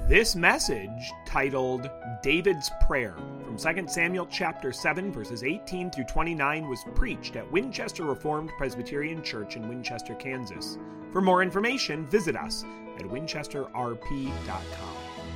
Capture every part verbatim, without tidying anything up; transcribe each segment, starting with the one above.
This message, titled David's Prayer, from Second Samuel chapter seven, verses eighteen through twenty-nine, was preached at Winchester Reformed Presbyterian Church in Winchester, Kansas. For more information, visit us at winchester r p dot com.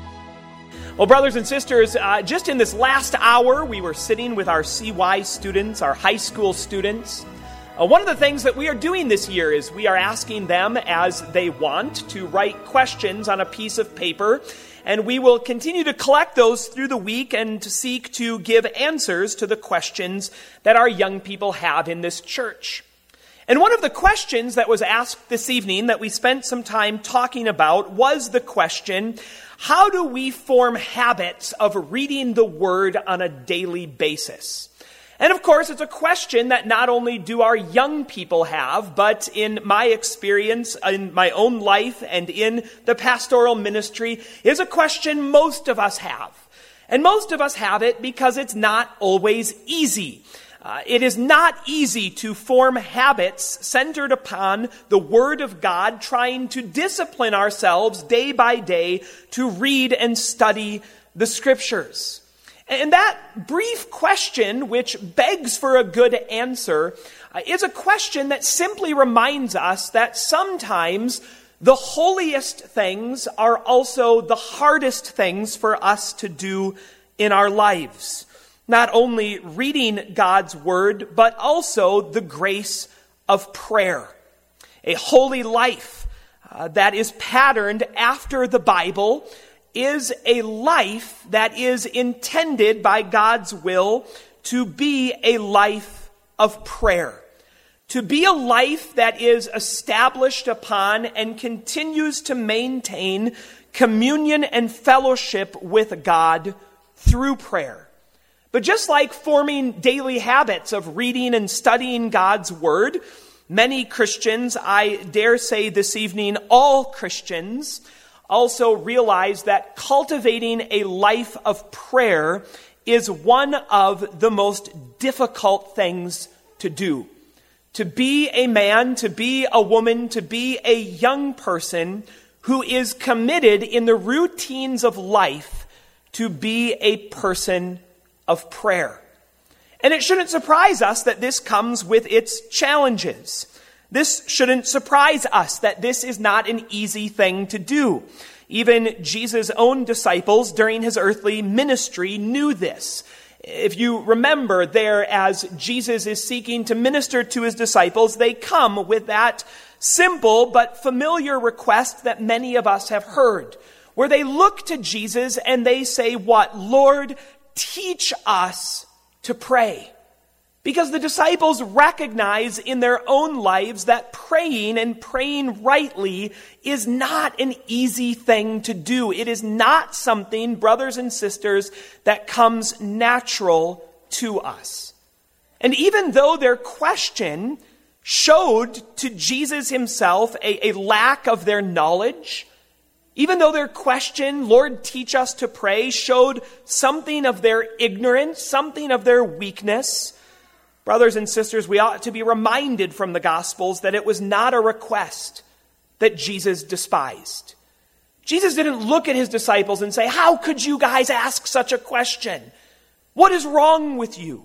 Well, brothers and sisters, uh, just in this last hour, we were sitting with our C Y students, our high school students. Uh, one of the things that we are doing this year is we are asking them, as they want, to write questions on a piece of paper, and we will continue to collect those through the week and to seek to give answers to the questions that our young people have in this church. And one of the questions that was asked this evening that we spent some time talking about was the question, how do we form habits of reading the Word on a daily basis? And of course, it's a question that not only do our young people have, but in my experience, in my own life, and in the pastoral ministry, is a question most of us have. And most of us have it because it's not always easy. Uh, it is not easy to form habits centered upon the Word of God, trying to discipline ourselves day by day to read and study the Scriptures. And that brief question, which begs for a good answer, uh, is a question that simply reminds us that sometimes the holiest things are also the hardest things for us to do in our lives. Not only reading God's Word, but also the grace of prayer. A holy life uh, that is patterned after the Bible is a life that is intended by God's will to be a life of prayer. To be a life that is established upon and continues to maintain communion and fellowship with God through prayer. But just like forming daily habits of reading and studying God's Word, many Christians, I dare say this evening, all Christians, also realize that cultivating a life of prayer is one of the most difficult things to do. To be a man, to be a woman, to be a young person who is committed in the routines of life to be a person of prayer. And it shouldn't surprise us that this comes with its challenges. This shouldn't surprise us that this is not an easy thing to do. Even Jesus' own disciples during his earthly ministry knew this. If you remember there, as Jesus is seeking to minister to his disciples, they come with that simple but familiar request that many of us have heard, where they look to Jesus and they say, what? Lord, teach us to pray. Because the disciples recognize in their own lives that praying and praying rightly is not an easy thing to do. It is not something, brothers and sisters, that comes natural to us. And even though their question showed to Jesus himself a, a lack of their knowledge, even though their question, Lord, teach us to pray, showed something of their ignorance, something of their weakness, brothers and sisters, we ought to be reminded from the Gospels that it was not a request that Jesus despised. Jesus didn't look at his disciples and say, how could you guys ask such a question? What is wrong with you?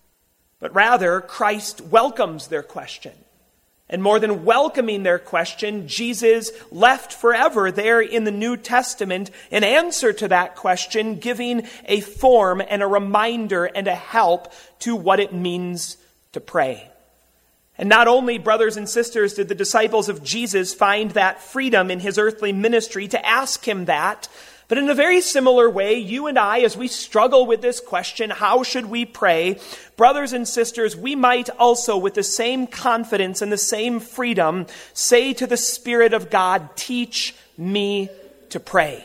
But rather, Christ welcomes their question. And more than welcoming their question, Jesus left forever there in the New Testament an answer to that question, giving a form and a reminder and a help to what it means to pray. And not only, brothers and sisters, did the disciples of Jesus find that freedom in his earthly ministry to ask him that, but in a very similar way, you and I, as we struggle with this question, how should we pray? Brothers and sisters, we might also, with the same confidence and the same freedom, say to the Spirit of God, teach me to pray.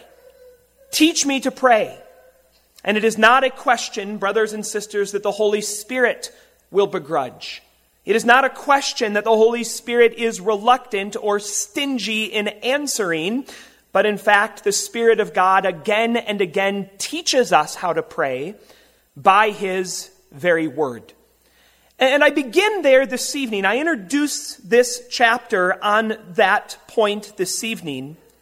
Teach me to pray. And it is not a question, brothers and sisters, that the Holy Spirit will begrudge. It is not a question that the Holy Spirit is reluctant or stingy in answering, but in fact, the Spirit of God again and again teaches us how to pray by his very word. And I begin there this evening. I introduce this chapter on that point this evening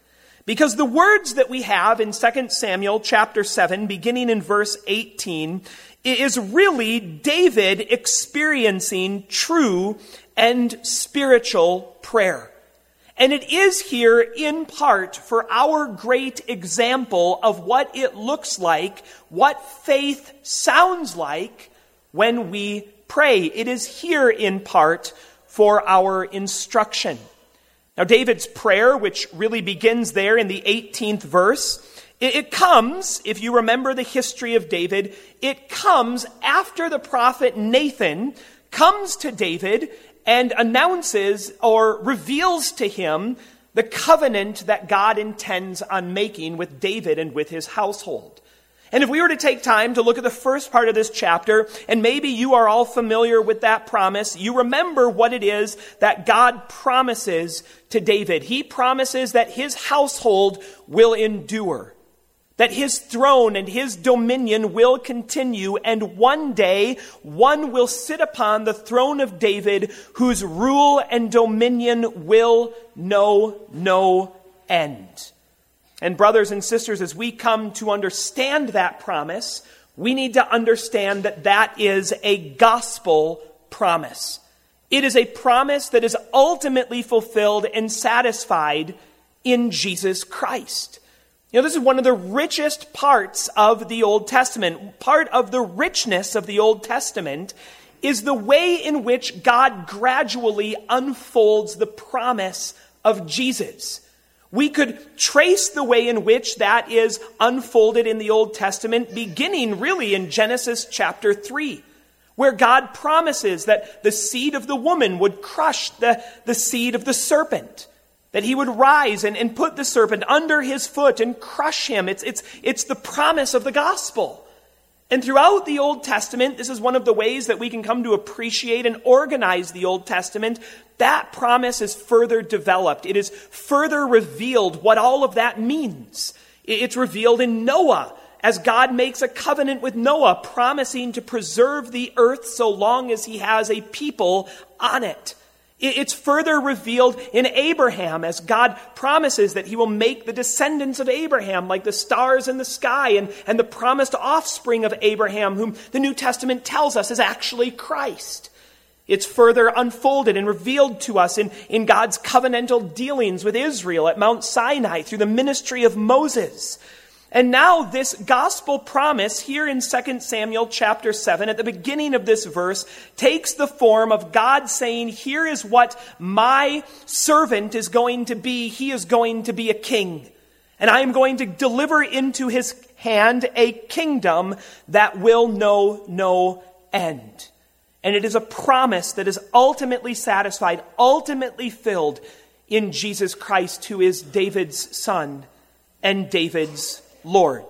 Because the words that we have in Second Samuel chapter seven, beginning in verse eighteen, is really David experiencing true and spiritual prayer. And it is here in part for our great example of what it looks like, what faith sounds like when we pray. It is here in part for our instruction. Now, David's prayer, which really begins there in the eighteenth verse, it, it comes, if you remember the history of David, it comes after the prophet Nathan comes to David and announces or reveals to him the covenant that God intends on making with David and with his household. And if we were to take time to look at the first part of this chapter, and maybe you are all familiar with that promise, you remember what it is that God promises to David. He promises that his household will endure, that his throne and his dominion will continue, and one day one will sit upon the throne of David whose rule and dominion will know no end. And brothers and sisters, as we come to understand that promise, we need to understand that that is a gospel promise. It is a promise that is ultimately fulfilled and satisfied in Jesus Christ. You know, this is one of the richest parts of the Old Testament. Part of the richness of the Old Testament is the way in which God gradually unfolds the promise of Jesus. We could trace the way in which that is unfolded in the Old Testament, beginning really in Genesis chapter three, where God promises that the seed of the woman would crush the, the seed of the serpent, that he would rise and, and put the serpent under his foot and crush him. It's, it's, it's the promise of the gospel. And throughout the Old Testament, this is one of the ways that we can come to appreciate and organize the Old Testament. That promise is further developed. It is further revealed what all of that means. It's revealed in Noah, as God makes a covenant with Noah, promising to preserve the earth so long as he has a people on it. It's further revealed in Abraham, as God promises that he will make the descendants of Abraham like the stars in the sky, and, and the promised offspring of Abraham, whom the New Testament tells us is actually Christ. It's further unfolded and revealed to us in, in God's covenantal dealings with Israel at Mount Sinai through the ministry of Moses. And now this gospel promise here in Second Samuel chapter seven, at the beginning of this verse, takes the form of God saying, here is what my servant is going to be. He is going to be a king. And I am going to deliver into his hand a kingdom that will know no end. And it is a promise that is ultimately satisfied, ultimately filled in Jesus Christ, who is David's son and David's Lord.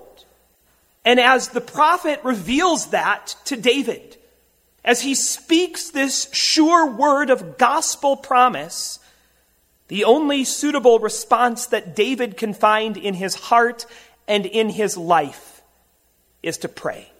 And as the prophet reveals that to David, as he speaks this sure word of gospel promise, the only suitable response that David can find in his heart and in his life is to pray.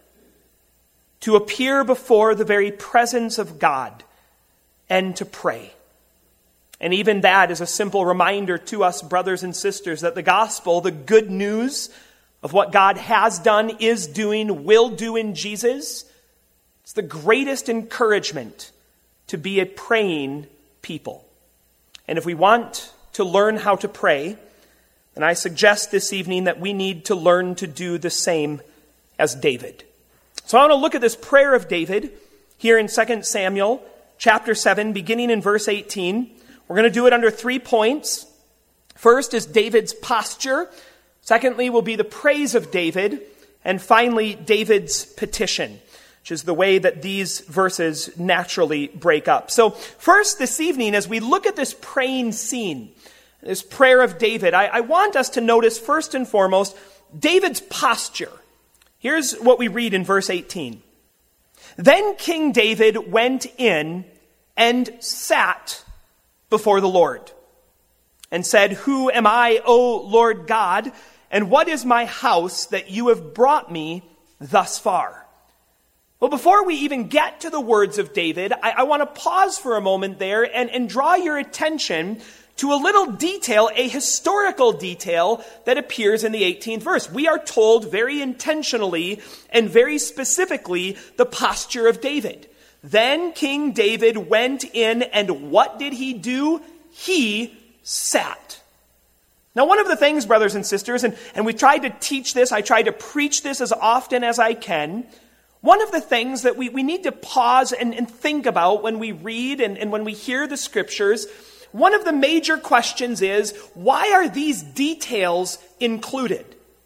To appear before the very presence of God and to pray. And even that is a simple reminder to us, brothers and sisters, that the gospel, the good news of what God has done, is doing, will do in Jesus, it's the greatest encouragement to be a praying people. And if we want to learn how to pray, then I suggest this evening that we need to learn to do the same as David. So I want to look at this prayer of David here in Second Samuel chapter seven, beginning in verse eighteen. We're going to do it under three points. First is David's posture. Secondly will be the praise of David. And finally, David's petition, which is the way that these verses naturally break up. So first this evening, as we look at this praying scene, this prayer of David, I, I want us to notice first and foremost David's posture. Here's what we read in verse eighteen. Then King David went in and sat before the Lord and said, "Who am I, O Lord God, and what is my house that you have brought me thus far?" Well, before we even get to the words of David, I, I want to pause for a moment there and, and draw your attention to a little detail, a historical detail that appears in the eighteenth verse. We are told very intentionally and very specifically the posture of David. Then King David went in, and what did he do? He sat. Now, one of the things, brothers and sisters, and, and we tried to teach this, I try to preach this as often as I can, one of the things that we, we need to pause and, and think about when we read and, and when we hear the scriptures, one of the major questions is, why are these details included?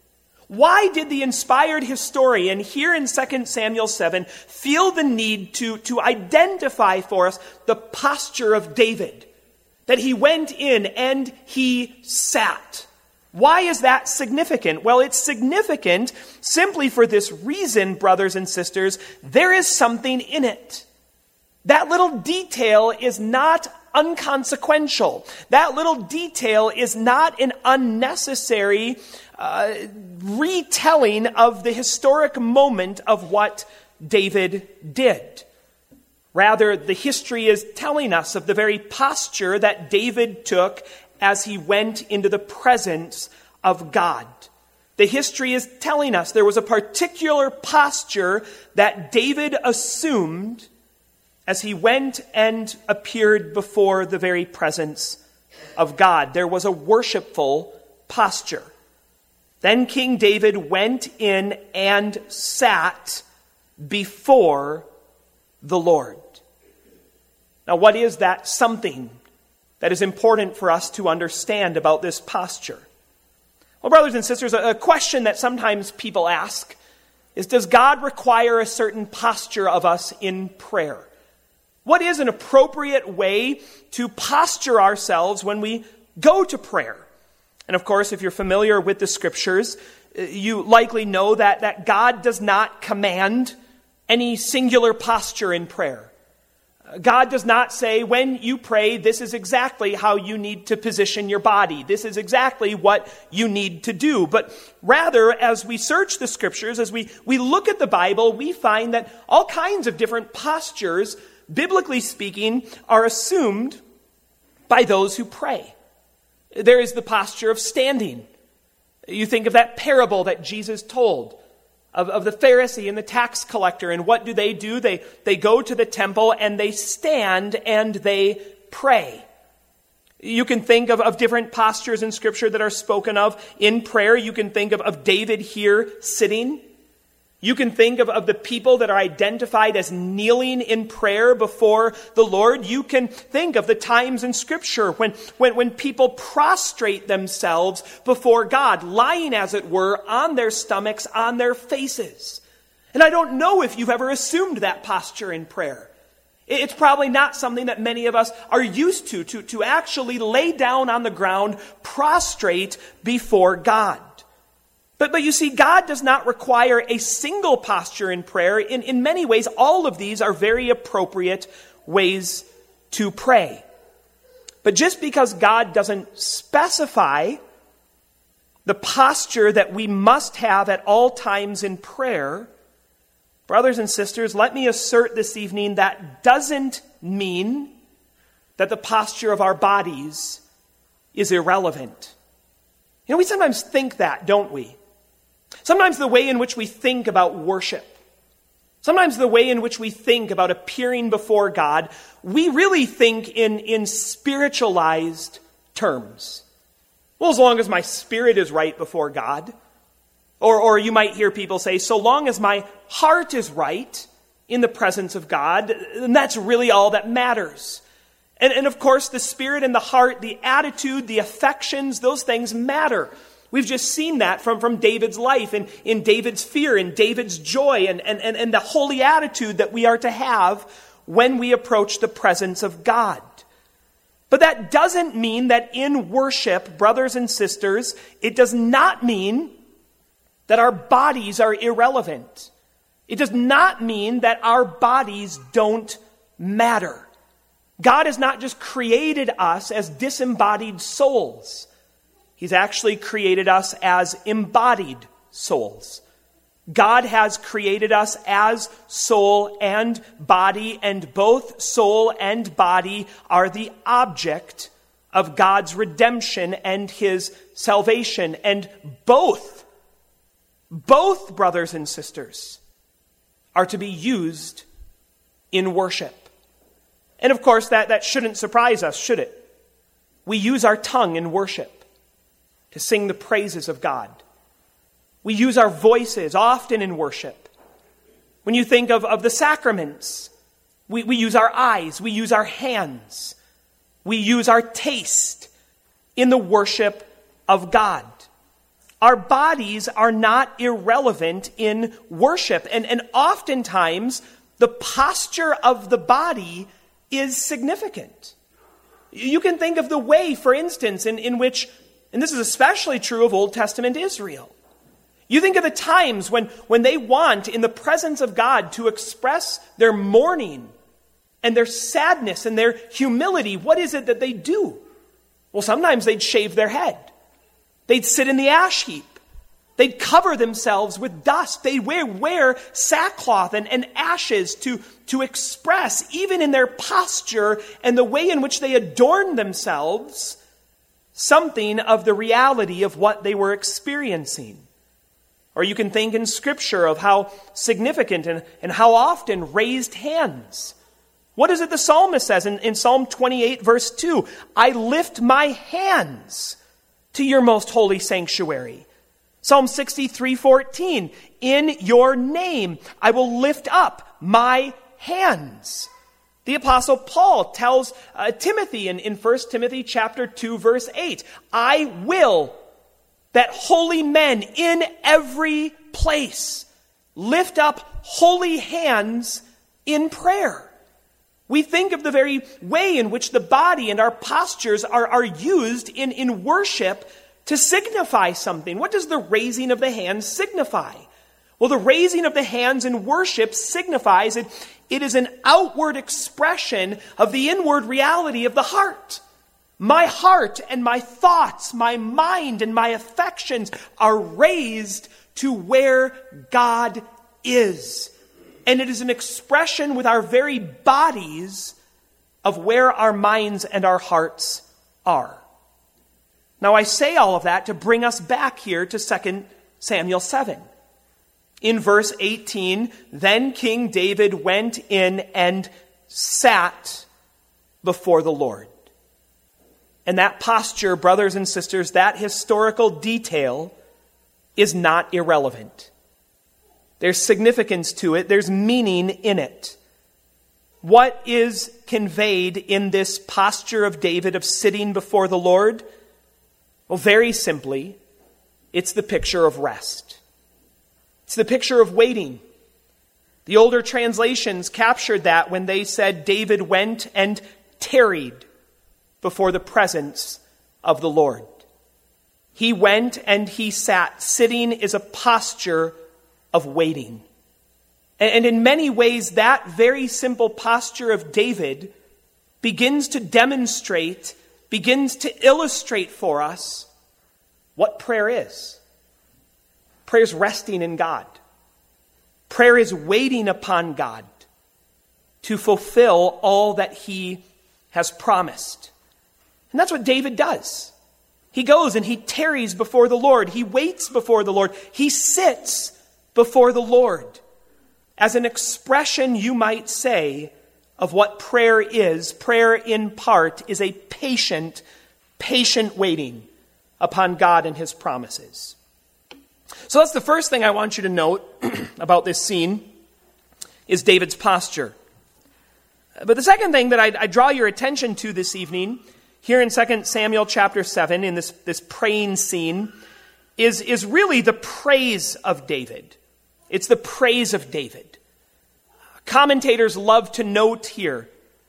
Why did the inspired historian here in Second Samuel seven feel the need to, to identify for us the posture of David? That he went in and he sat. Why is that significant? Well, it's significant simply for this reason, brothers and sisters. There is something in it. That little detail is not unconsequential. That little detail is not an unnecessary uh, retelling of the historic moment of what David did. Rather, the history is telling us of the very posture that David took as he went into the presence of God. The history is telling us there was a particular posture that David assumed as he went and appeared before the very presence of God. There was a worshipful posture. Then King David went in and sat before the Lord. Now, what is that something that is important for us to understand about this posture? Well, brothers and sisters, a question that sometimes people ask is, does God require a certain posture of us in prayer? What is an appropriate way to posture ourselves when we go to prayer? And of course, if you're familiar with the scriptures, you likely know that, that God does not command any singular posture in prayer. God does not say, when you pray, this is exactly how you need to position your body. This is exactly what you need to do. But rather, as we search the scriptures, as we, we look at the Bible, we find that all kinds of different postures, biblically speaking, are assumed by those who pray. There is the posture of standing. You think of that parable that Jesus told Of, of the Pharisee and the tax collector. And what do they do? They, they go to the temple and they stand and they pray. You can think of, of different postures in Scripture that are spoken of in prayer. You can think of, of David here sitting. You can think of, of the people that are identified as kneeling in prayer before the Lord. You can think of the times in Scripture when, when, when people prostrate themselves before God, lying, as it were, on their stomachs, on their faces. And I don't know if you've ever assumed that posture in prayer. It's probably not something that many of us are used to, to, to actually lay down on the ground, prostrate before God. But, but you see, God does not require a single posture in prayer. In, in many ways, all of these are very appropriate ways to pray. But just because God doesn't specify the posture that we must have at all times in prayer, brothers and sisters, let me assert this evening that doesn't mean that the posture of our bodies is irrelevant. You know, we sometimes think that, don't we? Sometimes the way in which we think about worship, sometimes the way in which we think about appearing before God, we really think in, in spiritualized terms. Well, as long as my spirit is right before God, or, or you might hear people say, so long as my heart is right in the presence of God, then that's really all that matters. And, and of course, the spirit and the heart, the attitude, the affections, those things matter. We've just seen that from, from David's life, and in David's fear, in David's joy, and, and, and the holy attitude that we are to have when we approach the presence of God. But that doesn't mean that in worship, brothers and sisters, it does not mean that our bodies are irrelevant. It does not mean that our bodies don't matter. God has not just created us as disembodied souls. He's actually created us as embodied souls. God has created us as soul and body, and both soul and body are the object of God's redemption and his salvation. And both, both brothers and sisters are to be used in worship. And of course, that, that shouldn't surprise us, should it? We use our tongue in worship to sing the praises of God. We use our voices often in worship. When you think of, of the sacraments, we, we use our eyes, we use our hands, we use our taste in the worship of God. Our bodies are not irrelevant in worship, and, and oftentimes the posture of the body is significant. You can think of the way, for instance, in, in which, and this is especially true of Old Testament Israel. You think of the times when, when they want, in the presence of God, to express their mourning and their sadness and their humility. What is it that they do? Well, sometimes they'd shave their head. They'd sit in the ash heap. They'd cover themselves with dust. They'd wear, wear sackcloth and, and ashes to, to express, even in their posture and the way in which they adorn themselves, something of the reality of what they were experiencing. Or you can think in Scripture of how significant and, and how often raised hands. What is it the psalmist says in, in Psalm twenty-eight, verse two? I lift my hands to your most holy sanctuary. Psalm sixty-three, fourteen, in your name I will lift up my hands. The Apostle Paul tells uh, Timothy in, in First Timothy chapter two, verse eight, I will that holy men in every place lift up holy hands in prayer. We think of the very way in which the body and our postures are, are used in, in worship to signify something. What does the raising of the hands signify? Well, the raising of the hands in worship signifies it, it is an outward expression of the inward reality of the heart. My heart and my thoughts, my mind and my affections are raised to where God is. And it is an expression with our very bodies of where our minds and our hearts are. Now I say all of that to bring us back here to Second Samuel seven. In verse eighteen, then King David went in and sat before the Lord. And that posture, brothers and sisters, that historical detail is not irrelevant. There's significance to it. There's meaning in it. What is conveyed in this posture of David of sitting before the Lord? Well, very simply, it's the picture of rest. It's the picture of waiting. The older translations captured that when they said David went and tarried before the presence of the Lord. He went and he sat. Sitting is a posture of waiting. And in many ways, that very simple posture of David begins to demonstrate, begins to illustrate for us what prayer is. Prayer is resting in God. Prayer is waiting upon God to fulfill all that he has promised. And that's what David does. He goes and he tarries before the Lord. He waits before the Lord. He sits before the Lord as an expression, you might say, of what prayer is. Prayer, in part, is a patient, patient waiting upon God and his promises. So that's the first thing I want you to note about this scene, is David's posture. But the second thing that I, I draw your attention to this evening, here in Second Samuel chapter seven, in this, this praying scene, is, is really the praise of David. It's the praise of David. Commentators love to note here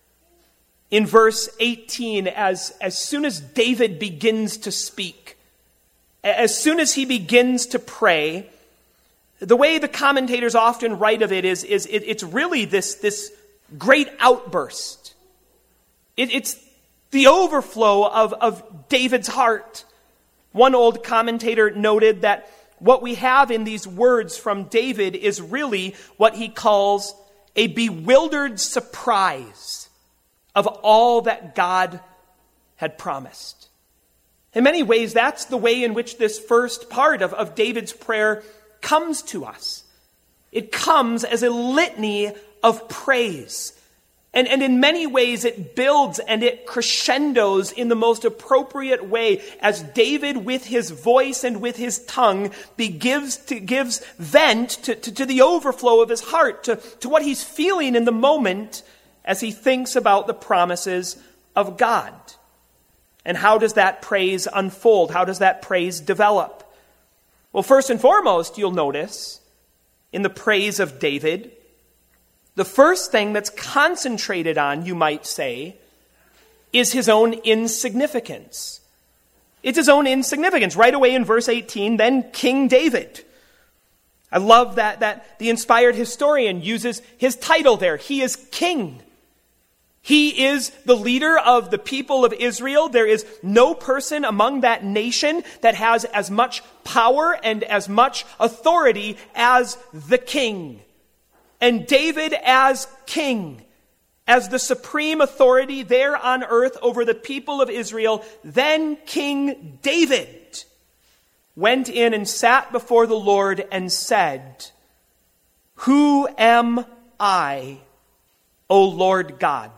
in verse eighteen, as, as soon as David begins to speak, as soon as he begins to pray, the way the commentators often write of it is, is it, it's really this, this great outburst. It, it's the overflow of, of David's heart. One old commentator noted that what we have in these words from David is really what he calls a bewildered surprise of all that God had promised. In many ways, that's the way in which this first part of, of David's prayer comes to us. It comes as a litany of praise. And, and in many ways, it builds and it crescendos in the most appropriate way as David, with his voice and with his tongue, begins to, gives vent to, to, to the overflow of his heart, to, to what he's feeling in the moment as he thinks about the promises of God. And how does that praise unfold? How does that praise develop? Well, first and foremost, you'll notice in the praise of David, the first thing that's concentrated on, you might say, is his own insignificance. It's his own insignificance. Right away in verse eighteen, then King David. I love that, that the inspired historian uses his title there. He is king. He is the leader of the people of Israel. There is no person among that nation that has as much power and as much authority as the king. And David as king, as the supreme authority there on earth over the people of Israel, then King David went in and sat before the Lord and said, "Who am I, O Lord God?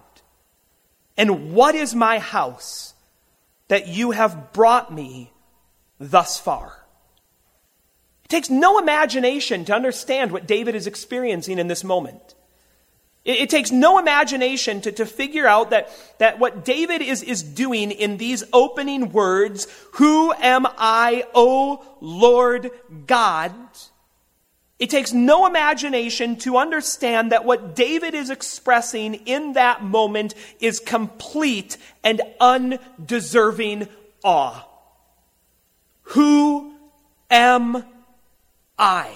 And what is my house that you have brought me thus far?" It takes no imagination to understand what David is experiencing in this moment. It, it takes no imagination to, to figure out that, that what David is, is doing in these opening words, "Who am I, O Lord God?" It takes no imagination to understand that what David is expressing in that moment is complete and undeserving awe. Who am I?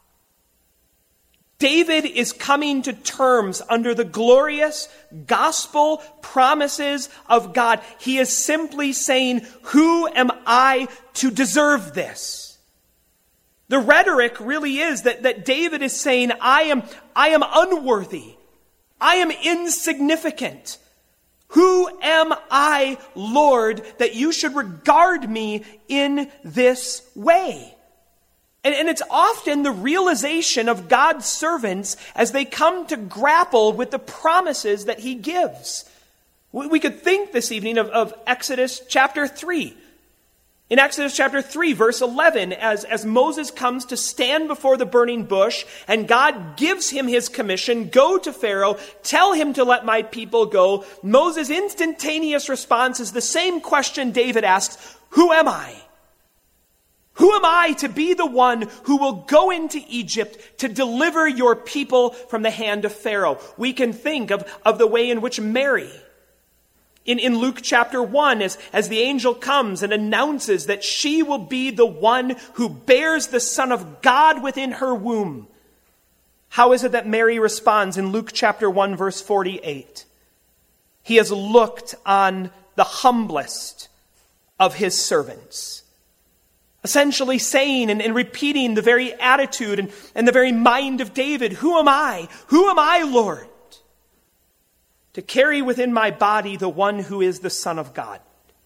David is coming to terms under the glorious gospel promises of God. He is simply saying, "Who am I to deserve this?" The rhetoric really is that, that David is saying, I am, I am unworthy. I am insignificant. Who am I, Lord, that you should regard me in this way? And, and it's often the realization of God's servants as they come to grapple with the promises that he gives. We, we could think this evening of, of Exodus chapter three. In Exodus chapter three, verse eleven, as, as Moses comes to stand before the burning bush, and God gives him his commission, "Go to Pharaoh, tell him to let my people go," Moses' instantaneous response is the same question David asks, "Who am I? Who am I to be the one who will go into Egypt to deliver your people from the hand of Pharaoh?" We can think of, of the way in which Mary, In, in Luke chapter one, as, as the angel comes and announces that she will be the one who bears the Son of God within her womb, how is it that Mary responds in Luke chapter one, verse forty-eight? "He has looked on the humblest of his servants." Essentially saying and, and repeating the very attitude and, and the very mind of David. Who am I? Who am I, Lord, to carry within my body the one who is the Son of God?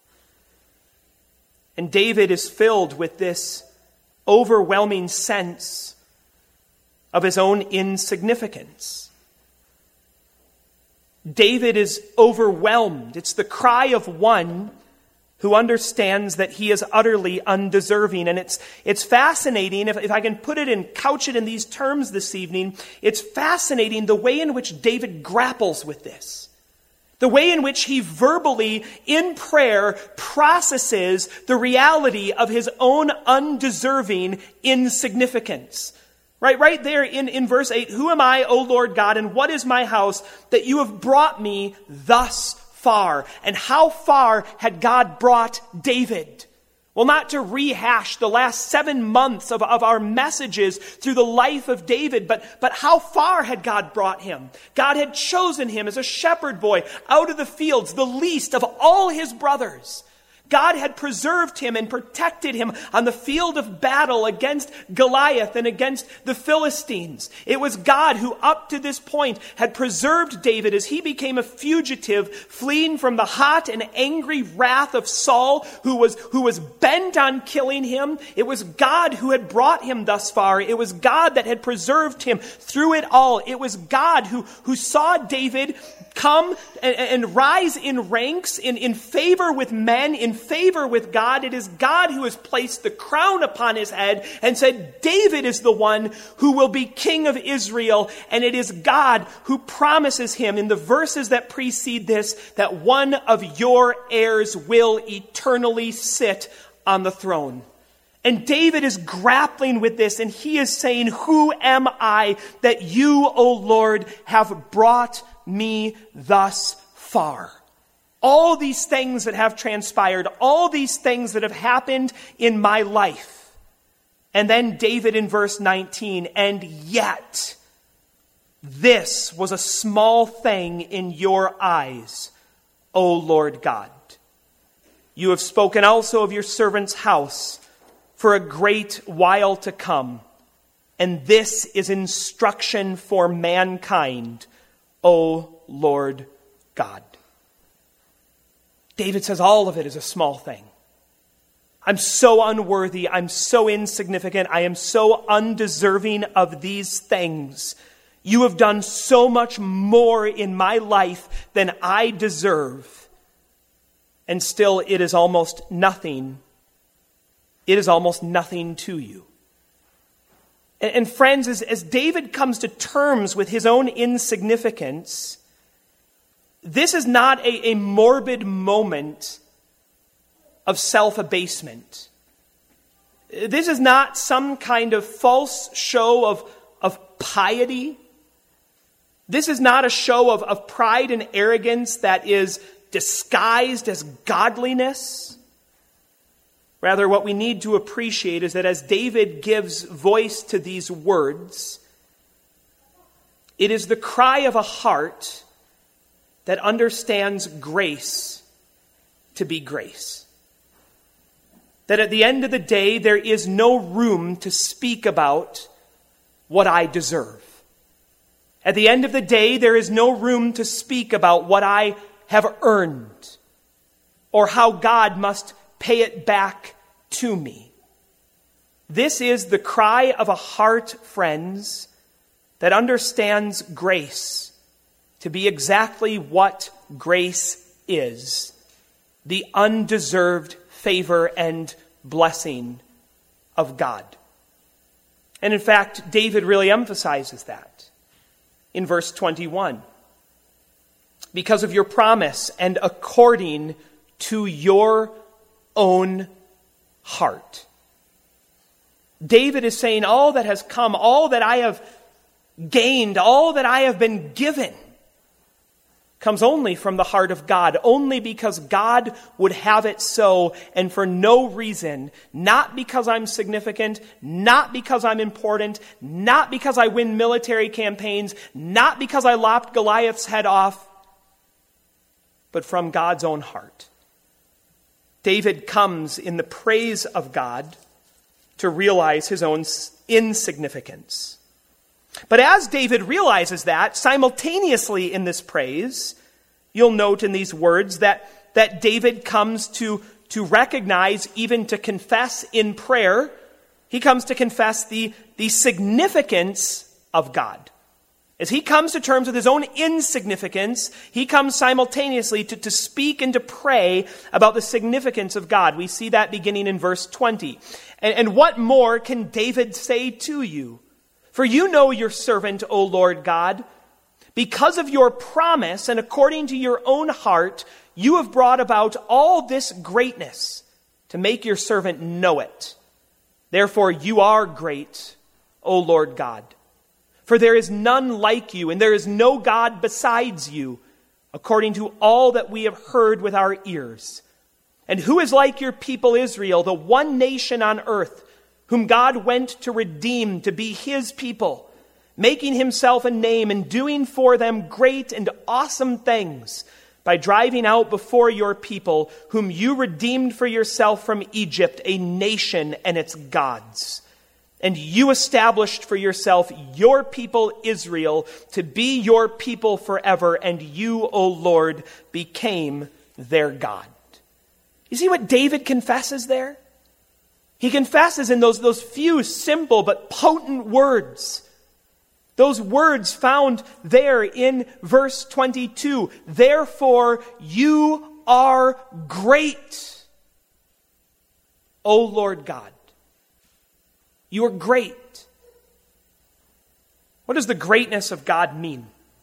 And David is filled with this overwhelming sense of his own insignificance. David is overwhelmed. It's the cry of one who understands that he is utterly undeserving. And it's it's fascinating, if, if I can put it and couch it in these terms this evening, it's fascinating the way in which David grapples with this. The way in which he verbally, in prayer, processes the reality of his own undeserving insignificance. Right, right there in, in verse eight, "Who am I, O Lord God, and what is my house that you have brought me thus far?" And how far had God brought David? Well, not to rehash the last seven months of, of our messages through the life of David, but, but how far had God brought him? God had chosen him as a shepherd boy out of the fields, the least of all his brothers. God had preserved him and protected him on the field of battle against Goliath and against the Philistines. It was God who up to this point had preserved David as he became a fugitive, fleeing from the hot and angry wrath of Saul, who was, who was bent on killing him. It was God who had brought him thus far. It was God that had preserved him through it all. It was God who, who saw David come and, and rise in ranks, in, in favor with men, in favor with God. It is God who has placed the crown upon his head and said, David is the one who will be king of Israel. And it is God who promises him in the verses that precede this, that one of your heirs will eternally sit on the throne. And David is grappling with this, and he is saying, who am I that you, O Lord, have brought me thus far? All these things that have transpired, all these things that have happened in my life. And then David in verse nineteen, and yet this was a small thing in your eyes, O Lord God. You have spoken also of your servant's house for a great while to come, and this is instruction for mankind, O Lord God. David says all of it is a small thing. I'm so unworthy. I'm so insignificant. I am so undeserving of these things. You have done so much more in my life than I deserve. And still it is almost nothing. It is almost nothing to you. And, and friends, as, as David comes to terms with his own insignificance, this is not a, a morbid moment of self-abasement. This is not some kind of false show of, of piety. This is not a show of, of pride and arrogance that is disguised as godliness. Rather, what we need to appreciate is that as David gives voice to these words, it is the cry of a heart that understands grace to be grace. That at the end of the day, there is no room to speak about what I deserve. At the end of the day, there is no room to speak about what I have earned or how God must pay it back to me. This is the cry of a heart, friends, that understands grace to be exactly what grace is: the undeserved favor and blessing of God. And in fact, David really emphasizes that in verse twenty-one. Because of your promise and according to your own heart. David is saying all that has come, all that I have gained, all that I have been given comes only from the heart of God, only because God would have it so, and for no reason, not because I'm significant, not because I'm important, not because I win military campaigns, not because I lopped Goliath's head off, but from God's own heart. David comes in the praise of God to realize his own insignificance. But as David realizes that, simultaneously in this praise, you'll note in these words that, that David comes to, to recognize, even to confess in prayer, he comes to confess the, the significance of God. As he comes to terms with his own insignificance, he comes simultaneously to, to speak and to pray about the significance of God. We see that beginning in verse twenty. And, and what more can David say to you? For you know your servant, O Lord God. Because of your promise and according to your own heart, you have brought about all this greatness to make your servant know it. Therefore you are great, O Lord God. For there is none like you, and there is no God besides you, according to all that we have heard with our ears. And who is like your people Israel, the one nation on earth, whom God went to redeem to be his people, making himself a name and doing for them great and awesome things, by driving out before your people, whom you redeemed for yourself from Egypt, a nation and its gods. And you established for yourself your people Israel to be your people forever, and you, O Lord, became their God. You see what David confesses there? He confesses in those, those few simple but potent words. Those words found there in verse twenty-two. Therefore, you are great, O Lord God. You are great. What does the greatness of God mean?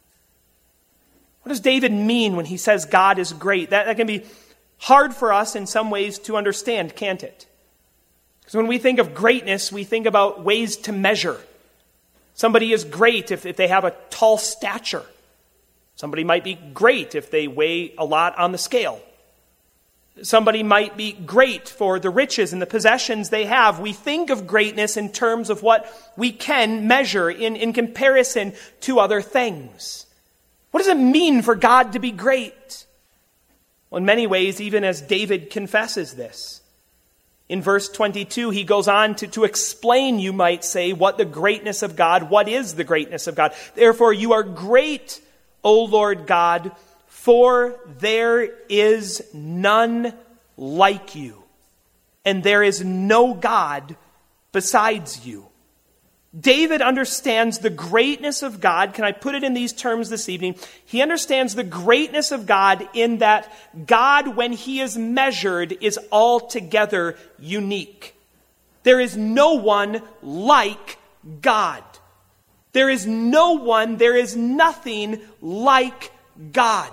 What does David mean when he says God is great? That, that can be hard for us in some ways to understand, can't it? Because when we think of greatness, we think about ways to measure. Somebody is great if, if they have a tall stature. Somebody might be great if they weigh a lot on the scale. Somebody might be great for the riches and the possessions they have. We think of greatness in terms of what we can measure in, in comparison to other things. What does it mean for God to be great? Well, in many ways, even as David confesses this. In verse twenty-two, he goes on to, to explain, you might say, what the greatness of God, what is the greatness of God. Therefore, you are great, O Lord God, for there is none like you, and there is no God besides you. David understands the greatness of God. Can I put it in these terms this evening? He understands the greatness of God in that God, when he is measured, is altogether unique. There is no one like God. There is no one, there is nothing like God.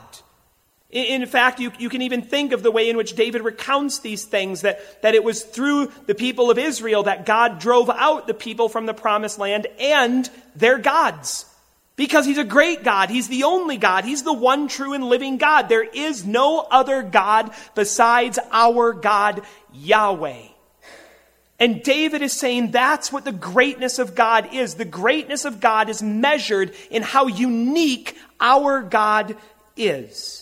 In fact, you, you can even think of the way in which David recounts these things, that, that it was through the people of Israel that God drove out the people from the promised land and their gods. Because he's a great God. He's the only God. He's the one true and living God. There is no other God besides our God, Yahweh. And David is saying that's what the greatness of God is. The greatness of God is measured in how unique our God is.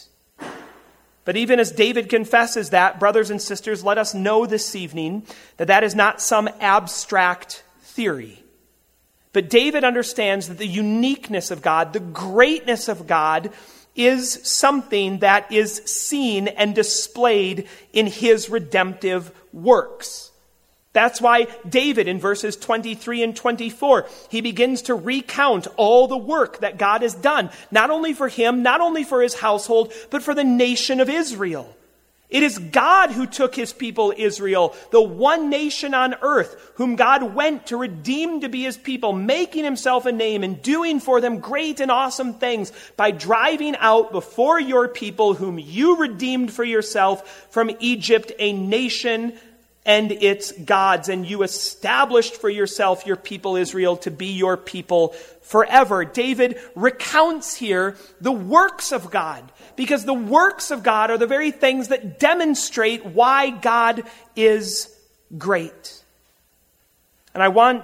But even as David confesses that, brothers and sisters, let us know this evening that that is not some abstract theory. But David understands that the uniqueness of God, the greatness of God, is something that is seen and displayed in his redemptive works. That's why David, in verses twenty-three and twenty-four, he begins to recount all the work that God has done, not only for him, not only for his household, but for the nation of Israel. It is God who took his people Israel, the one nation on earth, whom God went to redeem to be his people, making himself a name and doing for them great and awesome things by driving out before your people, whom you redeemed for yourself from Egypt, a nation and its gods, and you established for yourself your people Israel to be your people forever. David recounts here the works of God, because the works of God are the very things that demonstrate why God is great. And I want,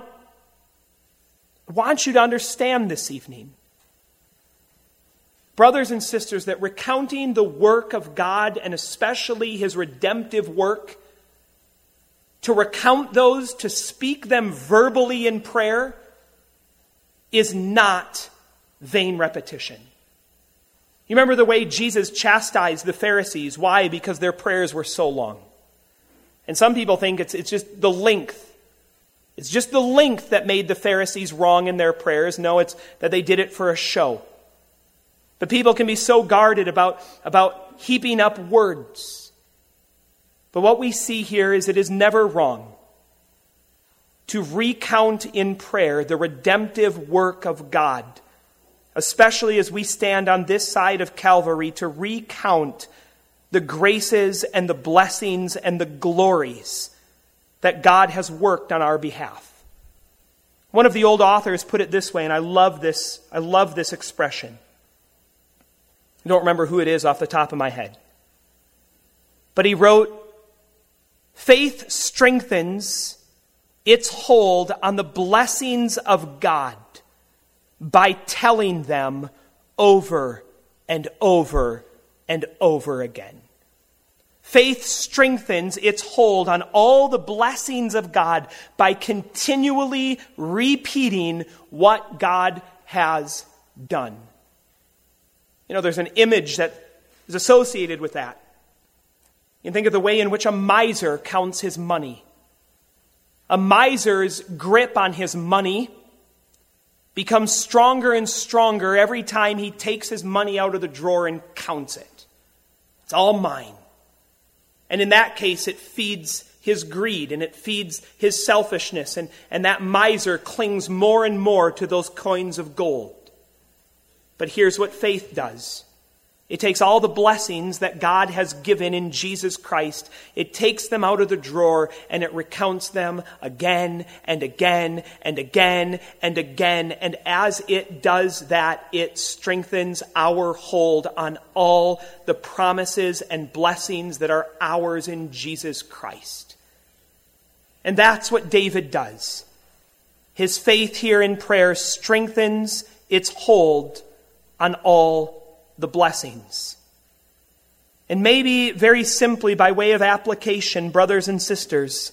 I want you to understand this evening, brothers and sisters, that recounting the work of God, and especially his redemptive work, to recount those, to speak them verbally in prayer, is not vain repetition. You remember the way Jesus chastised the Pharisees. Why? Because their prayers were so long. And some people think it's, it's just the length. It's just the length that made the Pharisees wrong in their prayers. No, it's that they did it for a show. But people can be so guarded about, about heaping up words. But what we see here is it is never wrong to recount in prayer the redemptive work of God, especially as we stand on this side of Calvary, to recount the graces and the blessings and the glories that God has worked on our behalf. One of the old authors put it this way, and I love this, I love this expression. I don't remember who it is off the top of my head. But he wrote, "Faith strengthens its hold on the blessings of God by telling them over and over and over again. Faith strengthens its hold on all the blessings of God by continually repeating what God has done. You know, there's an image that is associated with that. You can think of the way in which a miser counts his money. A miser's grip on his money becomes stronger and stronger every time he takes his money out of the drawer and counts it. It's all mine. And in that case, it feeds his greed and it feeds his selfishness. And, and that miser clings more and more to those coins of gold. But here's what faith does. It takes all the blessings that God has given in Jesus Christ. It takes them out of the drawer and it recounts them again and again and again and again. And as it does that, it strengthens our hold on all the promises and blessings that are ours in Jesus Christ. And that's what David does. His faith here in prayer strengthens its hold on all the blessings. And maybe very simply by way of application, brothers and sisters,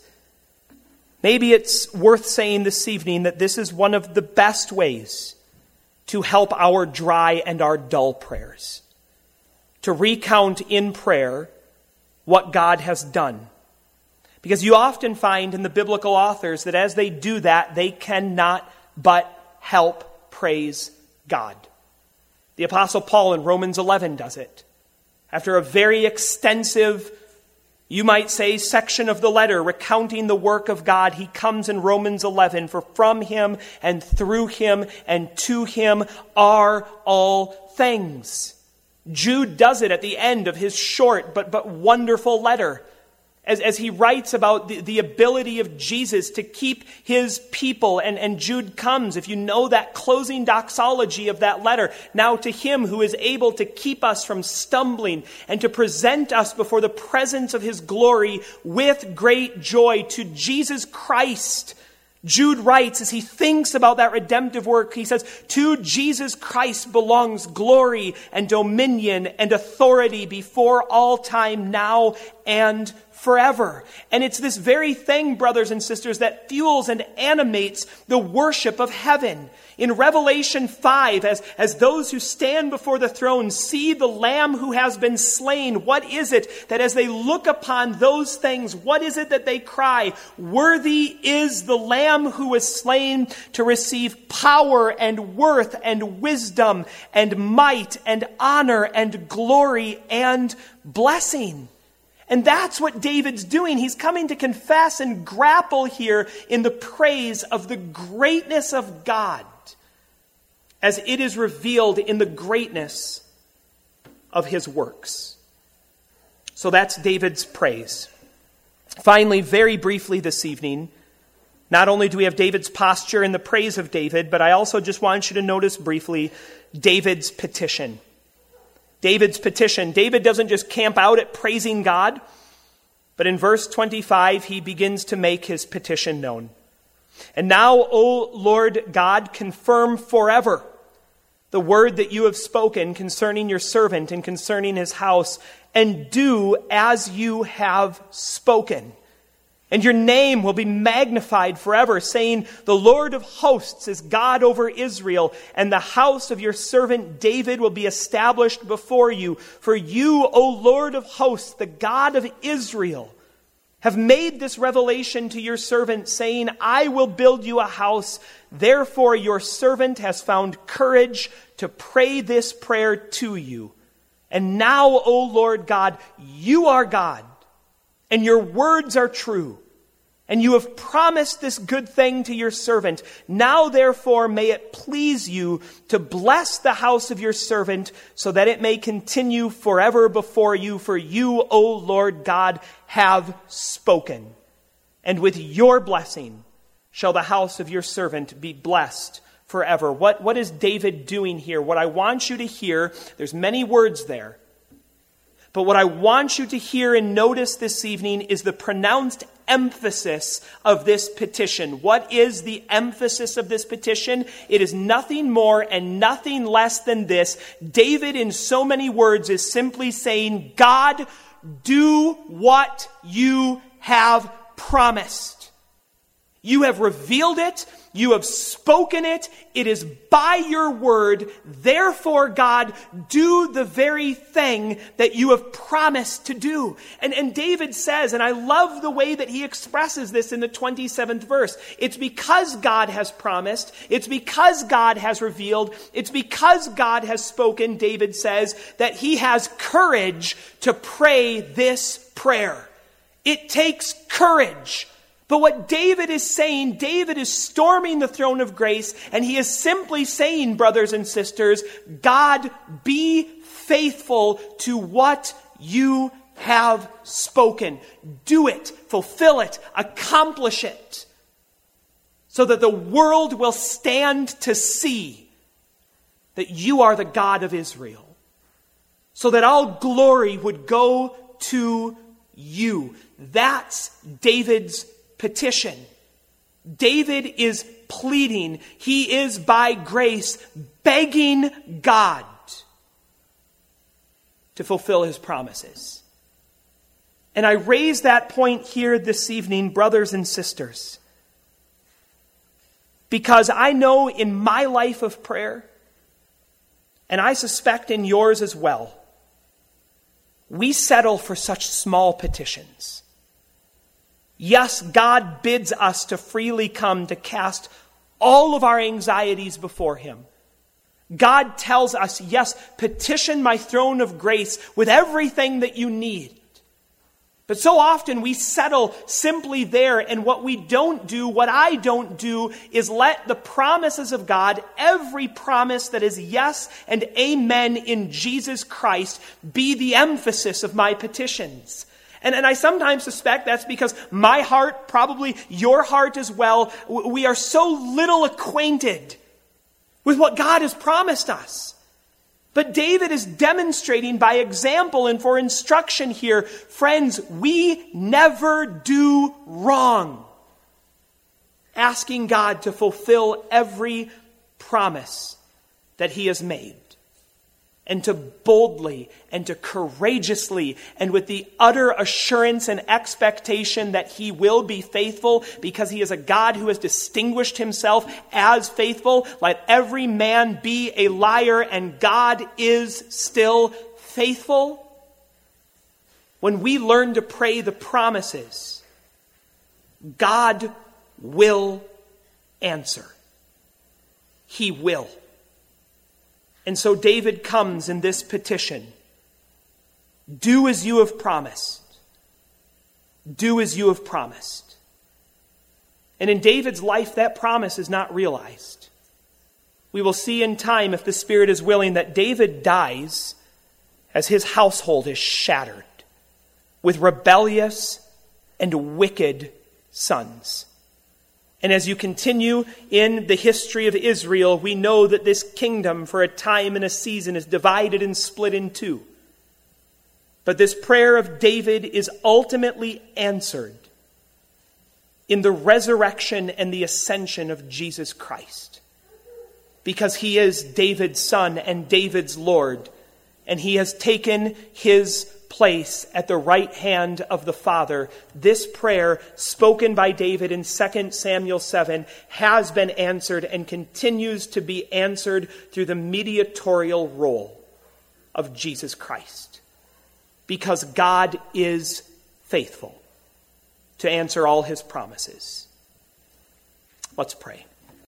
maybe it's worth saying this evening that this is one of the best ways to help our dry and our dull prayers. To recount in prayer what God has done. Because you often find in the biblical authors that as they do that, they cannot but help praise God. The Apostle Paul in Romans eleven does it. After a very extensive, you might say, section of the letter recounting the work of God, he comes in Romans eleven, for from him and through him and to him are all things. Jude does it at the end of his short but, but wonderful letter. As, as he writes about the, the ability of Jesus to keep his people. And, and Jude comes, if you know that closing doxology of that letter, now to him who is able to keep us from stumbling and to present us before the presence of his glory with great joy, to Jesus Christ. Jude writes as he thinks about that redemptive work, he says, to Jesus Christ belongs glory and dominion and authority before all time, now and forever. And it's this very thing, brothers and sisters, that fuels and animates the worship of heaven. In Revelation five, as, as those who stand before the throne see the Lamb who has been slain, what is it that as they look upon those things, what is it that they cry? Worthy is the Lamb who was slain to receive power and worth and wisdom and might and honor and glory and blessing. And that's what David's doing. He's coming to confess and grapple here in the praise of the greatness of God as it is revealed in the greatness of his works. So that's David's praise. Finally, very briefly this evening, not only do we have David's posture and the praise of David, but I also just want you to notice briefly David's petition. David's petition. David doesn't just camp out at praising God, but in verse twenty-five, he begins to make his petition known. And now, O Lord God, confirm forever the word that you have spoken concerning your servant and concerning his house, and do as you have spoken. And your name will be magnified forever, saying, the Lord of hosts is God over Israel, and the house of your servant David will be established before you. For you, O Lord of hosts, the God of Israel, have made this revelation to your servant, saying, I will build you a house. Therefore your servant has found courage to pray this prayer to you. And now, O Lord God, you are God, and your words are true. And you have promised this good thing to your servant. Now, therefore, may it please you to bless the house of your servant so that it may continue forever before you. For you, O Lord God, have spoken. And with your blessing shall the house of your servant be blessed forever. What, what is David doing here? What I want you to hear, there's many words there. But what I want you to hear and notice this evening is the pronounced emphasis of this petition. What is the emphasis of this petition? It is nothing more and nothing less than this. David, in so many words, is simply saying, God, do what you have promised. You have revealed it. You have spoken it. It is by your word. Therefore, God, do the very thing that you have promised to do. And, and David says, and I love the way that he expresses this in the twenty-seventh verse. It's because God has promised. It's because God has revealed. It's because God has spoken, David says, that he has courage to pray this prayer. It takes courage. But what David is saying, David is storming the throne of grace, and he is simply saying, brothers and sisters, God, be faithful to what you have spoken. Do it, fulfill it, accomplish it, so that the world will stand to see that you are the God of Israel, so that all glory would go to you. That's David's petition. David is pleading. He is by grace begging God to fulfill his promises. And I raise that point here this evening, brothers and sisters, because I know in my life of prayer, and I suspect in yours as well, we settle for such small petitions. Yes, God bids us to freely come to cast all of our anxieties before him. God tells us, yes, petition my throne of grace with everything that you need. But so often we settle simply there, and what we don't do, what I don't do, is let the promises of God, every promise that is yes and amen in Jesus Christ, be the emphasis of my petitions. And, and I sometimes suspect that's because my heart, probably your heart as well, we are so little acquainted with what God has promised us. But David is demonstrating by example and for instruction here, friends, we never do wrong asking God to fulfill every promise that he has made. And to boldly and to courageously and with the utter assurance and expectation that he will be faithful because he is a God who has distinguished himself as faithful. Let every man be a liar, and God is still faithful. When we learn to pray the promises, God will answer. He will. And so David comes in this petition. Do as you have promised. Do as you have promised. And in David's life, that promise is not realized. We will see in time, if the Spirit is willing, that David dies as his household is shattered with rebellious and wicked sons. And as you continue in the history of Israel, we know that this kingdom for a time and a season is divided and split in two. But this prayer of David is ultimately answered in the resurrection and the ascension of Jesus Christ. Because he is David's son and David's Lord, and he has taken his place at the right hand of the Father. This prayer, spoken by David in Second Samuel seven, has been answered and continues to be answered through the mediatorial role of Jesus Christ. Because God is faithful to answer all his promises. Let's pray.